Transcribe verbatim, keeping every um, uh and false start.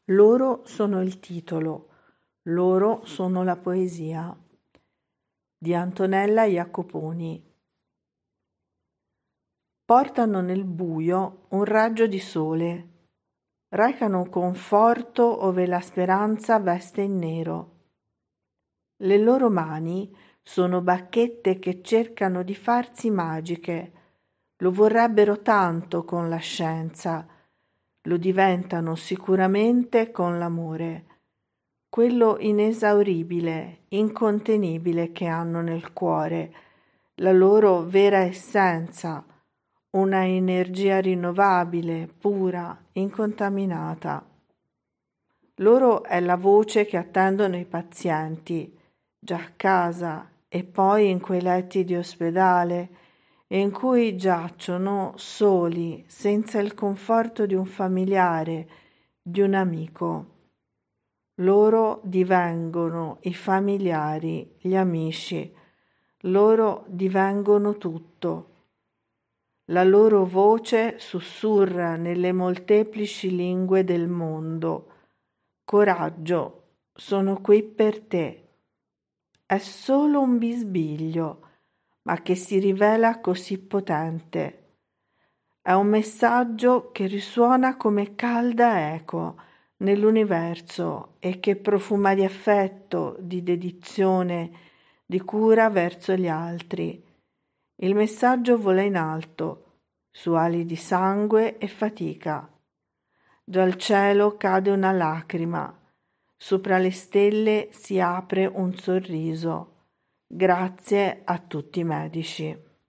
Loro sono il titolo, loro sono la poesia. Di Antonella Jacoponi. Portano nel buio un raggio di sole, recano conforto ove la speranza veste in nero. Le loro mani sono bacchette che cercano di farsi magiche, lo vorrebbero tanto con la scienza, lo diventano sicuramente con l'amore, quello inesauribile, incontenibile che hanno nel cuore, la loro vera essenza, una energia rinnovabile, pura, incontaminata. Loro è la voce che attendono i pazienti, già a casa e poi in quei letti di ospedale in cui giacciono soli, senza il conforto di un familiare, di un amico. Loro divengono i familiari, gli amici, loro divengono tutto. La loro voce sussurra nelle molteplici lingue del mondo. Coraggio, sono qui per te. È solo un bisbiglio, ma che si rivela così potente. È un messaggio che risuona come calda eco nell'universo e che profuma di affetto, di dedizione, di cura verso gli altri. Il messaggio vola in alto, su ali di sangue e fatica. Dal cielo cade una lacrima, sopra le stelle si apre un sorriso. Grazie a tutti i medici.